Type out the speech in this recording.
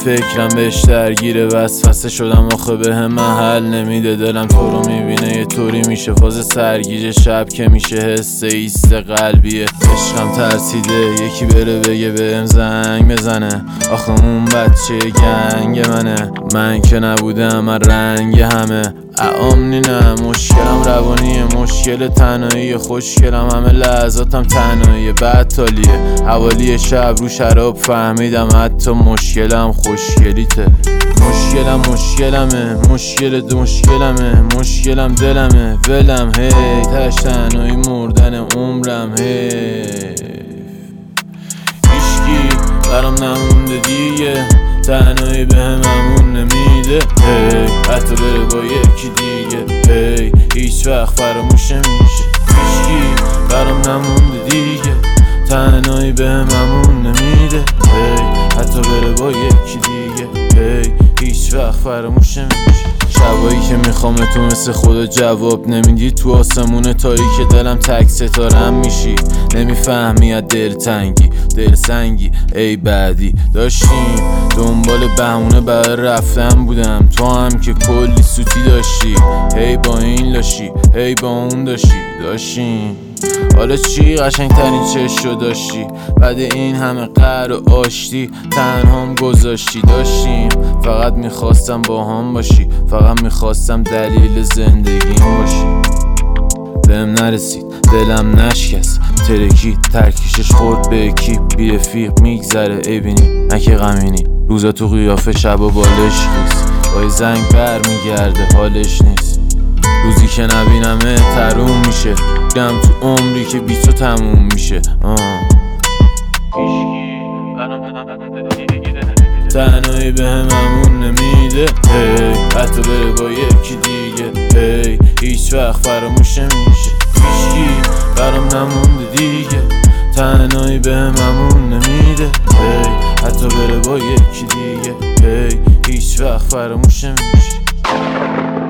فکرم بهش درگیره، وسوسه شدم آخه به هم محل نمیده. دلم تو رو میبینه یه طوری میشه، فاز سرگیجه شب که میشه حس ایست قلبیه. عشقم ترسیده یکی بره بگه بهم زنگ بزنه، آخه اون بچه گنگ منه. من که نبودم من رنگ همه اعامنی نه، مشکلم روانیه، مشکل تنهایی، خوشگلم همه لحظاتم تنهایی. بدتالیه حوالی شب رو شراب فهمیدم حتی مشکلم خوشگلیته. مشکلمه مشکلم دلمه ولم هی، تش تنهایی مردن عمرم هی. هیچکی برام نمونده دیگه، تنهایی به هممون نمیده هی، حتی بره با یکی دیگه هی، هیچ وقت فراموش نمیشه. هیچکی برام نمونده دیگه، تنهایی به هممون نمیده هی، حتی بره با یکی دیگه هی، هیچ وقت فراموش نمیشه. شبایی که میخوام تو مثل خدا جواب نمیدی، تو آسمون تایی که دلم تک ستارم میشی. نمیفهمی از دلسنگی ای بعدی. داشتیم دنبال بهونه برای رفتن بودم، تو هم که کلی سوتی داشتی، هی با این لاشی هی با اون داشتیم. حالا چی قشنگ ترین چشو داشتی، بعد این همه قهر و آشتی تنهام گذاشتی. داشتیم فقط میخواستم با هم باشی، فقط میخواستم دلیل زندگیم باشی. بهم نرسید دلم نشکست، ترکید ترکیشش خورد به کی بی رفیق میگذره. ای بینی نه که غمینی، روزا تو قیافه شبا بالش نیست، با زنگ بر میگرده حالش نیست. روزی که نبینمه تروم میشه، دم تو عمری که بی تو تموم میشه. تنهایی به هممون نمیده هی، حتی بره با یکی دیگه هی، هیچ وقت فراموش نمیشه. هیچکی برام نمونده دیگه، تنهایی به هممون نمیده هی، حتی بره با یکی دیگه هی، هیچ وقت فراموش نمیشه.